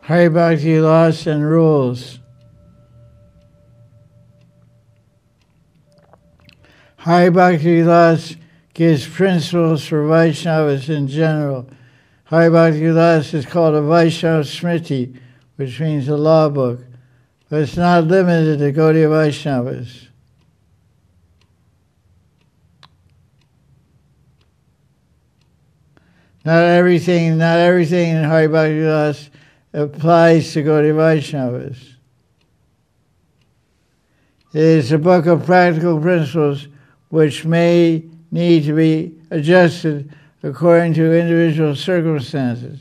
Hari Bhakti laws and rules. Hari Bhakti laws gives principles for Vaishnavas in general. Hari Bhakti laws is called a Vaishnava Smriti, which means a law book, but it's not limited to Gaudiya Vaishnavas. Not everything in Hari Bhakti laws applies to Gaudiya Vaishnavas. It is a book of practical principles which may need to be adjusted according to individual circumstances.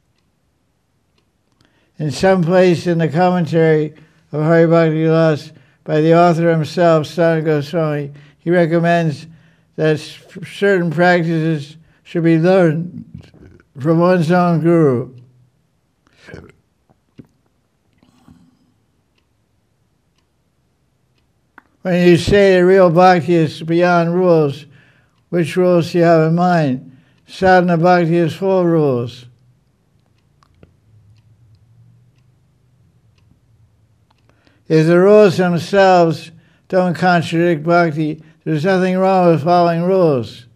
In some place in the commentary of Hari Bhakti laws by the author himself, Sanatana Goswami, he recommends that certain practices should be learned from one's own guru. When you say that real bhakti is beyond rules, which rules do you have in mind? Sadhana bhakti is full of rules. If the rules themselves don't contradict bhakti, there's nothing wrong with following rules.